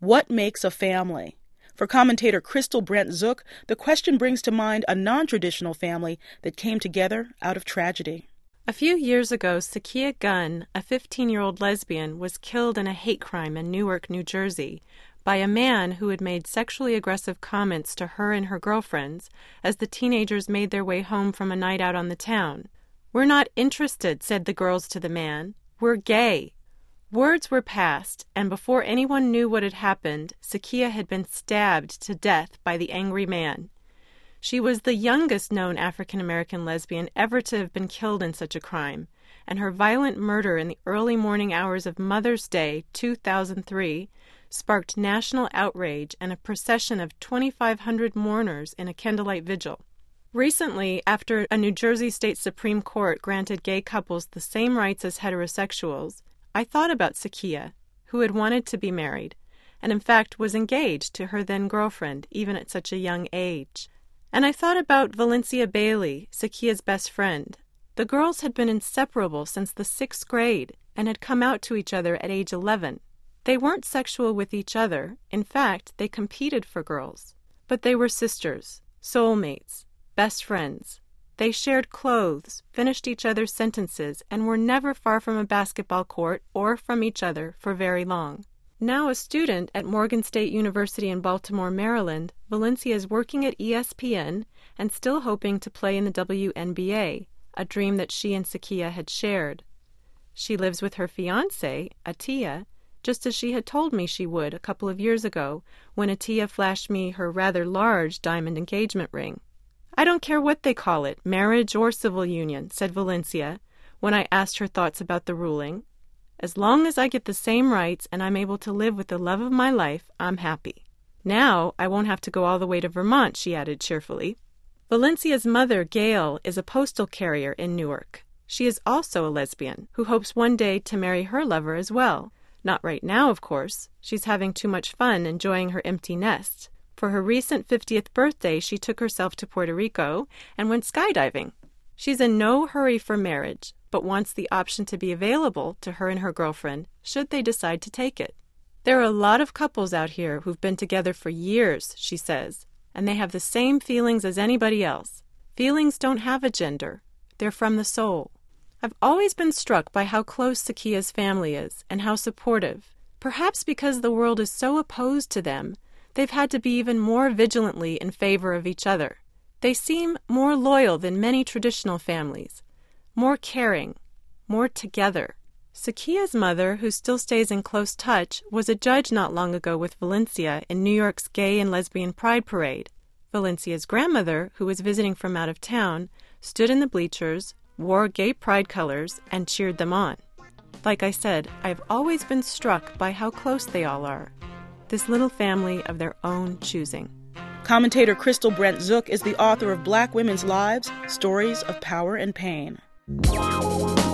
What makes a family? For commentator Crystal Brent Zook, the question brings to mind a non-traditional family that came together out of tragedy. A few years ago, Sakia Gunn, a 15-year-old lesbian, was killed in a hate crime in Newark, New Jersey, by a man who had made sexually aggressive comments to her and her girlfriends as the teenagers made their way home from a night out on the town. "We're not interested," said the girls to the man. "We're gay." Words were passed, and before anyone knew what had happened, Sakia had been stabbed to death by the angry man. She was the youngest known African-American lesbian ever to have been killed in such a crime, and her violent murder in the early morning hours of Mother's Day, 2003, sparked national outrage and a procession of 2,500 mourners in a candlelight vigil. Recently, after a New Jersey State Supreme Court granted gay couples the same rights as heterosexuals, I thought about Sakia, who had wanted to be married, and in fact was engaged to her then-girlfriend, even at such a young age. And I thought about Valencia Bailey, Sakia's best friend. The girls had been inseparable since the 6th grade and had come out to each other at age 11. They weren't sexual with each other. In fact, they competed for girls. But they were sisters, soulmates, best friends. They shared clothes, finished each other's sentences, and were never far from a basketball court or from each other for very long. Now a student at Morgan State University in Baltimore, Maryland, Valencia is working at ESPN and still hoping to play in the WNBA, a dream that she and Sakia had shared. She lives with her fiancé, Atiya, just as she had told me she would a couple of years ago when Atiya flashed me her rather large diamond engagement ring. "I don't care what they call it, marriage or civil union," said Valencia when I asked her thoughts about the ruling. "As long as I get the same rights and I'm able to live with the love of my life, I'm happy." "Now I won't have to go all the way to Vermont," she added cheerfully. Valencia's mother, Gail, is a postal carrier in Newark. She is also a lesbian who hopes one day to marry her lover as well. Not right now, of course. She's having too much fun enjoying her empty nest. For her recent 50th birthday, she took herself to Puerto Rico and went skydiving. She's in no hurry for marriage, but wants the option to be available to her and her girlfriend should they decide to take it. "There are a lot of couples out here who've been together for years," she says, "and they have the same feelings as anybody else. Feelings don't have a gender. They're from the soul." I've always been struck by how close Sakia's family is and how supportive. Perhaps because the world is so opposed to them, they've had to be even more vigilantly in favor of each other. They seem more loyal than many traditional families, more caring, more together. Sakia's mother, who still stays in close touch, was a judge not long ago with Valencia in New York's Gay and Lesbian Pride Parade. Valencia's grandmother, who was visiting from out of town, stood in the bleachers, wore gay pride colors, and cheered them on. Like I said, I've always been struck by how close they all are. This little family of their own choosing. Commentator Crystal Brent Zook is the author of Black Women's Lives, Stories of Power and Pain.